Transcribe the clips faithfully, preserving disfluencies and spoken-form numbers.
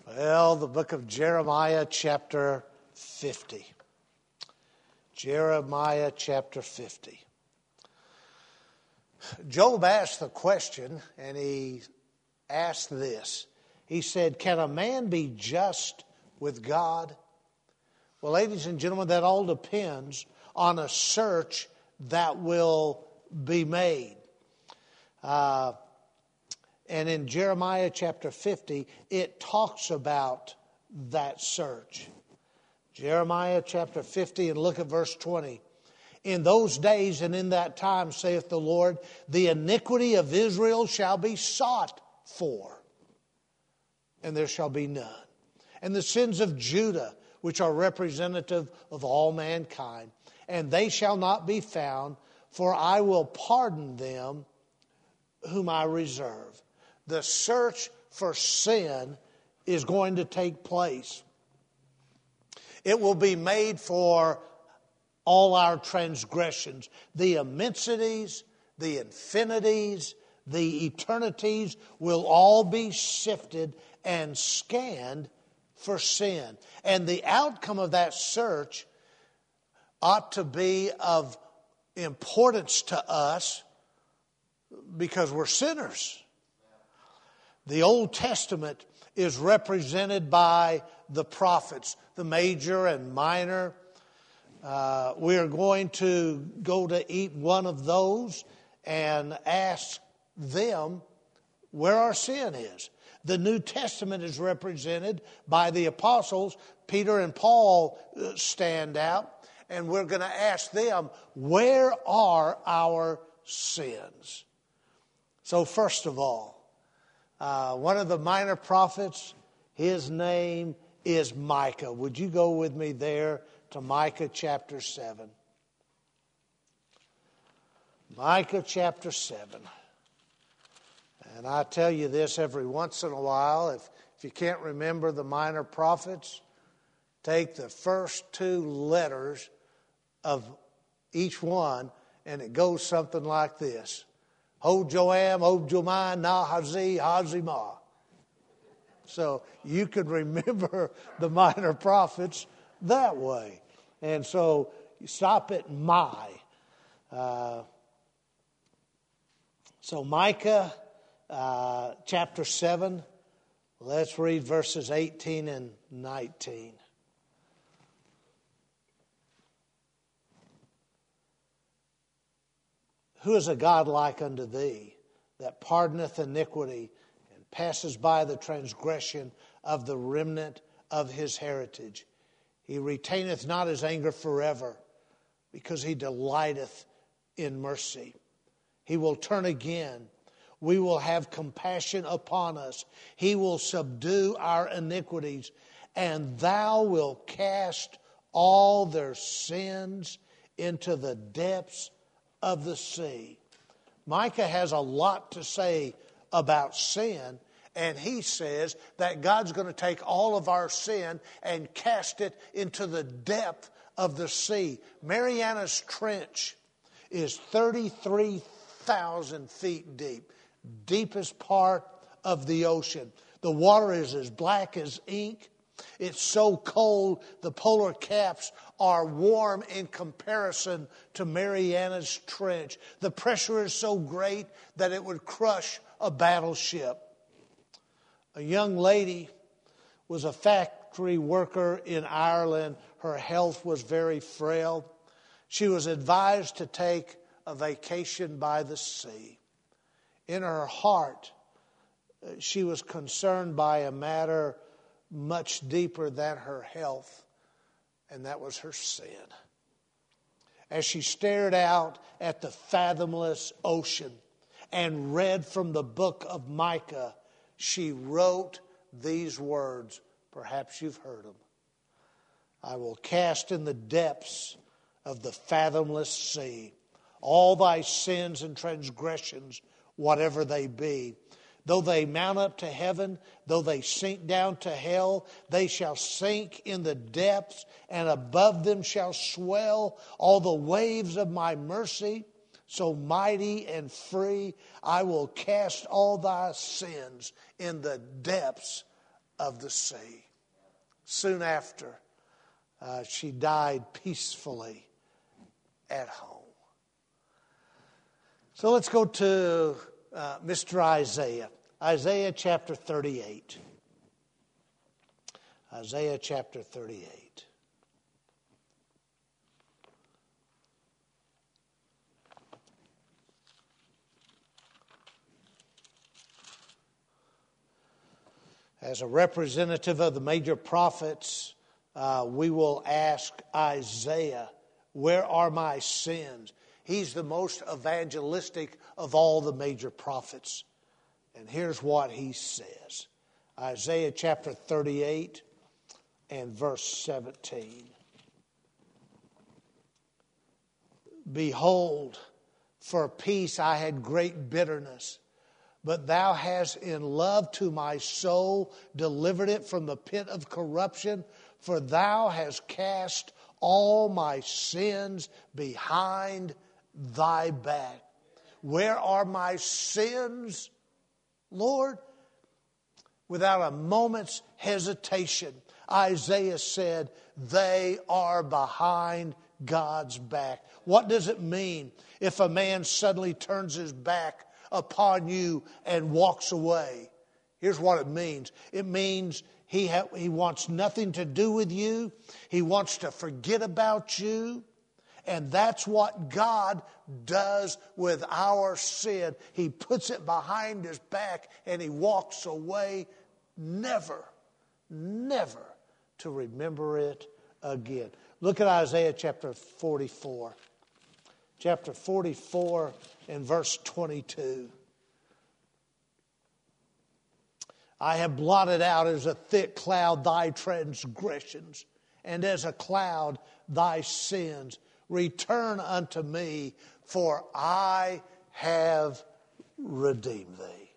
Well, the book of Jeremiah chapter fifty. Jeremiah chapter fifty. Job asked the question, and he asked this. He said, can a man be just with God? Well, ladies and gentlemen, that all depends on a search that will be made. Uh, and in Jeremiah chapter fifty, it talks about that search. Jeremiah chapter fifty, and look at verse twenty. In those days and in that time, saith the Lord, the iniquity of Israel shall be sought for, and there shall be none. And the sins of Judah, which are representative of all mankind, and they shall not be found, for I will pardon them whom I reserve. The search for sin is going to take place. It will be made for all our transgressions, the immensities, the infinities, the eternities will all be sifted and scanned for sin. And the outcome of that search ought to be of importance to us because we're sinners. The Old Testament is represented by the prophets, the major and minor. Uh, we are going to go to each one of those and ask them where our sin is. The New Testament is represented by the apostles. Peter and Paul stand out, and we're going to ask them, where are our sins? So first of all, uh, one of the minor prophets, his name is Micah. Would you go with me there to Micah chapter seven? Micah chapter seven. And I tell you this every once in a while, if, if you can't remember the minor prophets, take the first two letters of each one, and it goes something like this. Ho-Joam, Ho-Jomai, Na-Hazi, Hazimah. So you can remember the minor prophets that way. And so you stop at my. Uh, so Micah uh, chapter seven, let's read verses eighteen and nineteen. Who is a God like unto thee, that pardoneth iniquity, and passes by the transgression of the remnant of his heritage? He retaineth not his anger forever, because he delighteth in mercy. He will turn again. We will have compassion upon us. He will subdue our iniquities, and thou wilt cast all their sins into the depths of the sea. Micah has a lot to say about sin, and he says that God's going to take all of our sin and cast it into the depth of the sea. Mariana's Trench is thirty-three thousand feet deep, deepest part of the ocean. The water is as black as ink. It's so cold, the polar caps are warm in comparison to Mariana's Trench. The pressure is so great that it would crush a battleship. A young lady was a factory worker in Ireland. Her health was very frail. She was advised to take a vacation by the sea. In her heart, she was concerned by a matter much deeper than her health, and that was her sin. As she stared out at the fathomless ocean and read from the book of Micah, she wrote these words. Perhaps you've heard them. I will cast in the depths of the fathomless sea all thy sins and transgressions, whatever they be. Though they mount up to heaven, though they sink down to hell, they shall sink in the depths, and above them shall swell all the waves of my mercy. So mighty and free, I will cast all thy sins in the depths of the sea. Soon after, uh, she died peacefully at home. So let's go to uh, Mister Isaiah. Isaiah chapter thirty-eight. Isaiah chapter thirty-eight. As a representative of the major prophets, uh, we will ask Isaiah, where are my sins? He's the most evangelistic of all the major prophets. And here's what he says. Isaiah chapter thirty-eight and verse seventeen. Behold, for peace I had great bitterness, but thou hast in love to my soul delivered it from the pit of corruption, for thou hast cast all my sins behind thy back. Where are my sins, Lord? Without a moment's hesitation, Isaiah said, they are behind God's back. What does it mean if a man suddenly turns his back upon you and walks away? Here's what it means. It means he ha- he wants nothing to do with you. He wants to forget about you. And that's what God does with our sin. He puts it behind his back and he walks away, never, never to remember it again. Look at Isaiah chapter forty-four. Chapter forty-four and verse twenty-two. I have blotted out as a thick cloud thy transgressions, and as a cloud thy sins. Return unto me, for I have redeemed thee.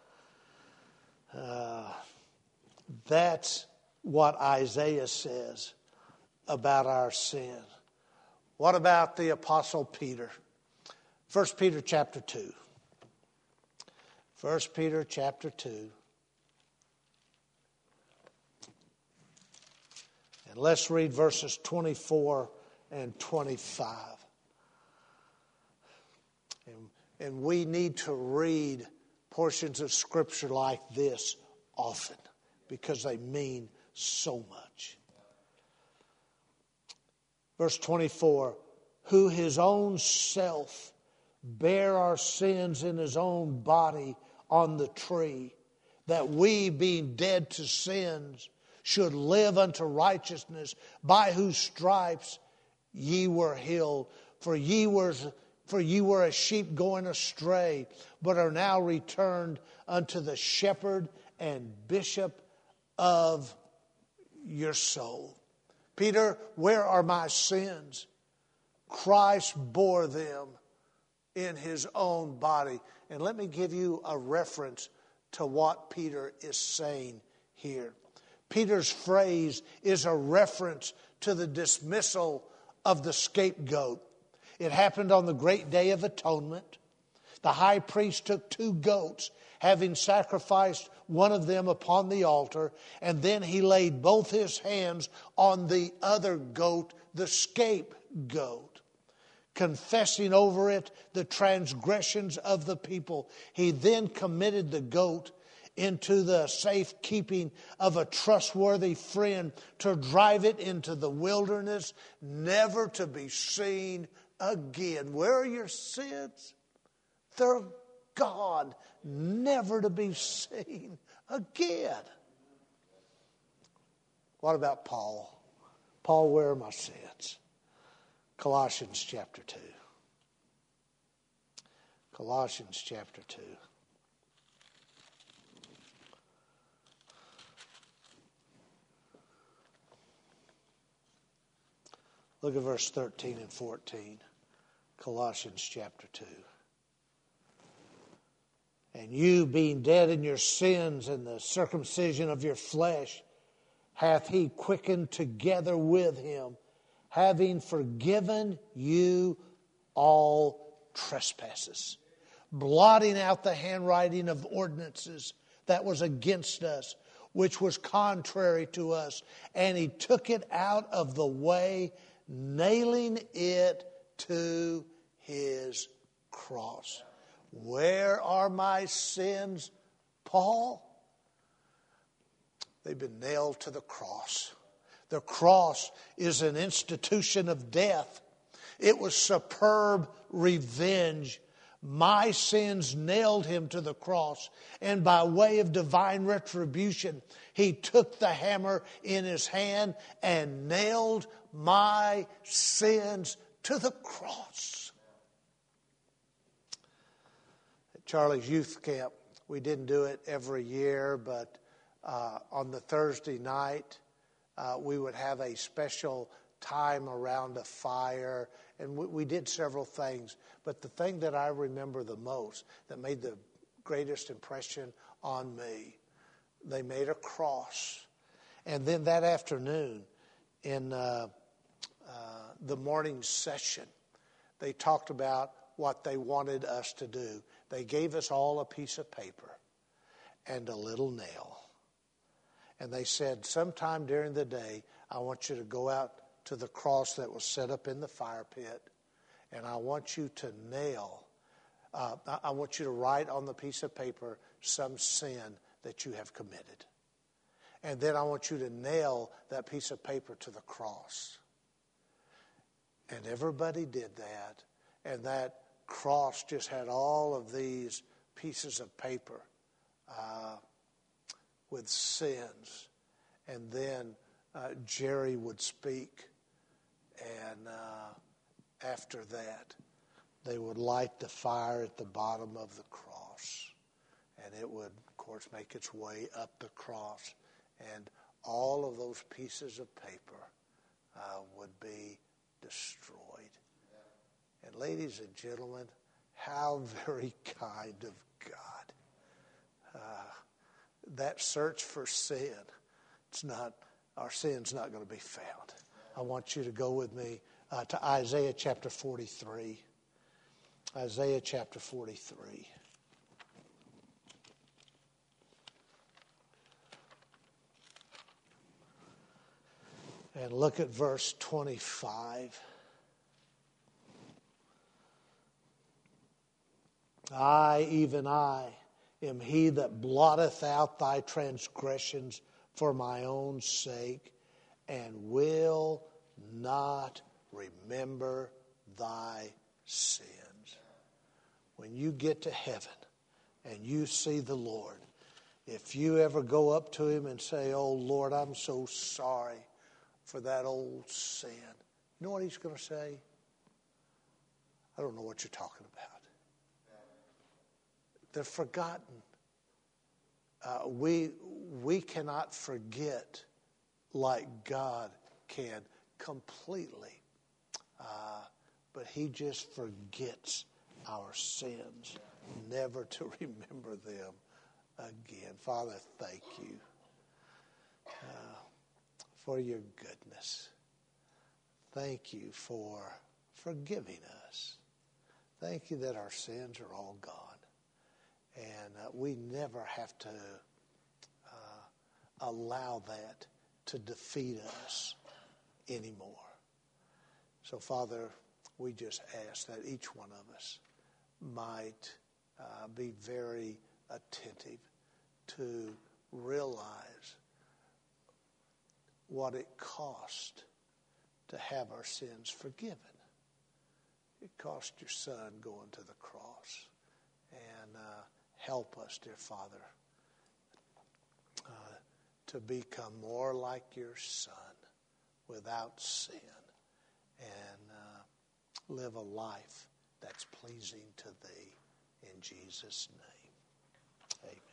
Uh, that's what Isaiah says about our sin. What about the Apostle Peter? First Peter chapter two. First Peter chapter two. And let's read verses twenty-four and twenty-five. And, and we need to read portions of Scripture like this often because they mean so much. Verse twenty-four, who his own self bare our sins in his own body on the tree, that we, being dead to sins, should live unto righteousness, by whose stripes ye were healed. For ye were, for ye were as sheep going astray, but are now returned unto the shepherd and bishop of your soul. Peter, where are my sins? Christ bore them in his own body. And let me give you a reference to what Peter is saying here. Peter's phrase is a reference to the dismissal of the scapegoat. It happened on the great day of atonement. The high priest took two goats, having sacrificed one of them upon the altar, and then he laid both his hands on the other goat, the scapegoat, confessing over it the transgressions of the people. He then committed the goat into the safekeeping of a trustworthy friend to drive it into the wilderness, never to be seen again. Where are your sins? They're gone, never to be seen again. What about Paul? Paul, where are my sins? Colossians chapter two. Colossians chapter two. Look at verse thirteen and fourteen. Colossians chapter two. And you, being dead in your sins and the circumcision of your flesh, hath he quickened together with him, having forgiven you all trespasses, blotting out the handwriting of ordinances that was against us, which was contrary to us, and he took it out of the way, nailing it to his cross. Where are my sins, Paul? They've been nailed to the cross. The cross is an institution of death. It was superb revenge. My sins nailed him to the cross. And by way of divine retribution, he took the hammer in his hand and nailed my sins to the cross. At Charlie's youth camp, we didn't do it every year, but uh, on the Thursday night, uh, we would have a special time around a fire, and we, we did several things. But the thing that I remember the most, that made the greatest impression on me, they made a cross. And then that afternoon, in uh, uh, the morning session, they talked about what they wanted us to do. They gave us all a piece of paper and a little nail. And they said, sometime during the day, I want you to go out to the cross that was set up in the fire pit, and I want you to nail, uh, I want you to write on the piece of paper some sin that you have committed. And then I want you to nail that piece of paper to the cross. And everybody did that, and that cross just had all of these pieces of paper uh, with sins. And then uh, Jerry would speak, and uh, after that, they would light the fire at the bottom of the cross. And it would, of course, make its way up the cross. And all of those pieces of paper uh, would be destroyed. And ladies and gentlemen, how very kind of God. Uh, that search for sin, it's not, our sin's not going to be found. I want you to go with me uh, to Isaiah chapter forty-three. Isaiah chapter forty-three. And look at verse twenty-five. I, even I, am he that blotteth out thy transgressions for my own sake, and will not remember thy sins. When you get to heaven and you see the Lord, if you ever go up to him and say, oh Lord, I'm so sorry for that old sin, you know what he's going to say? I don't know what you're talking about. They're forgotten. Uh, we we cannot forget like God can completely. Uh, but he just forgets our sins, never to remember them again. Father, thank you uh, for your goodness. Thank you for forgiving us. Thank you that our sins are all gone. And uh, we never have to uh, allow that to defeat us anymore. So, Father, we just ask that each one of us might uh, be very attentive to realize what it cost to have our sins forgiven. It cost your son going to the cross. And uh, help us, dear Father, uh, to become more like your Son without sin and uh, live a life that's pleasing to thee in Jesus' name. Amen.